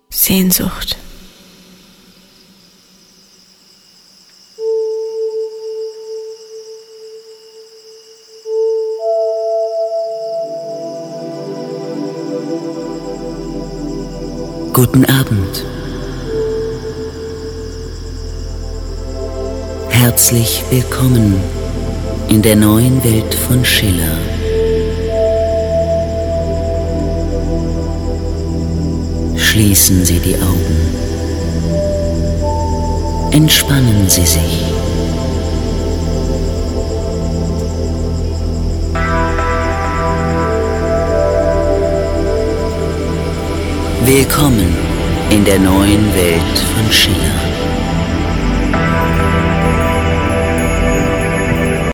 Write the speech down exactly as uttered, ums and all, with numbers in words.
Sehnsucht. Guten Abend. Herzlich willkommen in der neuen Welt von Schiller. Schließen Sie die Augen. Entspannen Sie sich. Willkommen in der neuen Welt von Schiller.